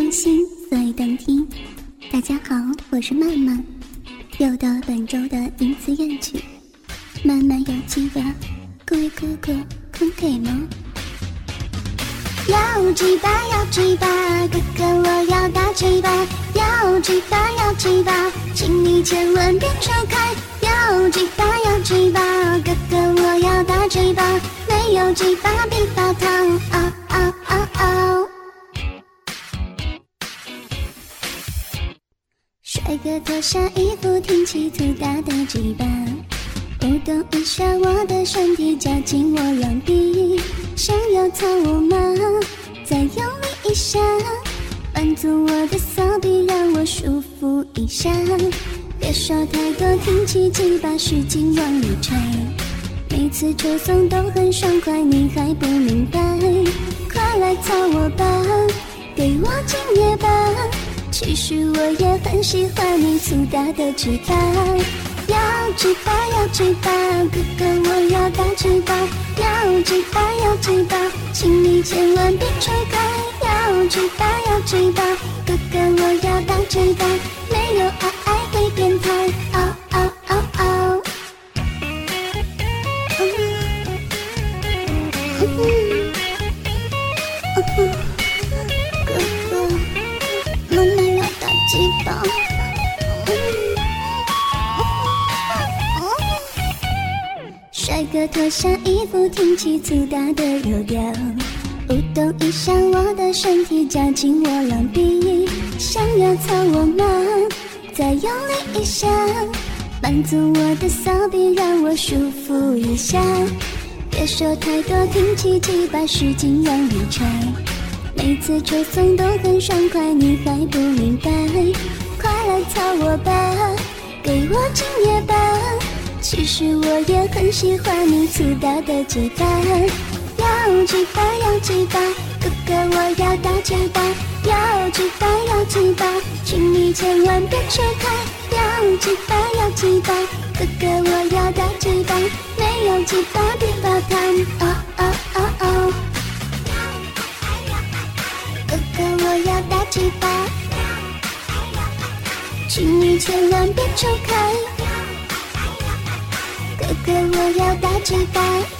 用心，所以动听。大家好，我是曼曼，又到本周的淫词艳曲。曼曼有几把，各位哥哥肯给吗？要几把，要几把，哥哥我要打几把。要几把，要几把，请你千万别扯开。要几把，要几把，哥哥我要打几把。没有几把比发烫，嗷嗷嗷嗷。帅哥脱下衣服，挺起粗大的鸡巴，舞动一下我的身体，夹紧我两臂，想要操我吗？再用力一下，满足我的骚逼，让我舒服一下。别说太多，挺起鸡巴，使劲往里吹。每次抽送都很爽快，你还不明白？快来操我吧，给我精液吧。其实我也很喜欢你粗大的鸡巴。要几把，要几把，哥哥我要打几把。要几把，要几把，请你千万别扯开。要几把，要几把，哥哥我要打几把。没有爱会变态，嗷嗷嗷嗷。哥哥，妈妈要打鸡巴。帅哥脱下衣服，挺起粗大的肉屌，舞动一下我的身体，夹紧我两臂，想要操我吗？再用力一下，满足我的骚逼，让我舒服一下。别说太多，挺起鸡巴，使劲往里吹。每次抽送都很爽快，你还不明白？快来操我吧，给我精液吧。其实我也很喜欢你粗大的鸡巴。要几把，要几把，哥哥我要打几把。要几把，要几把，请你千万别扯开。要几把，要几把，哥哥我要打几把。没有几把比发烫，哦哦哦哦。哥哥我要打几把，请你千万别扯开。哥哥我要打几把。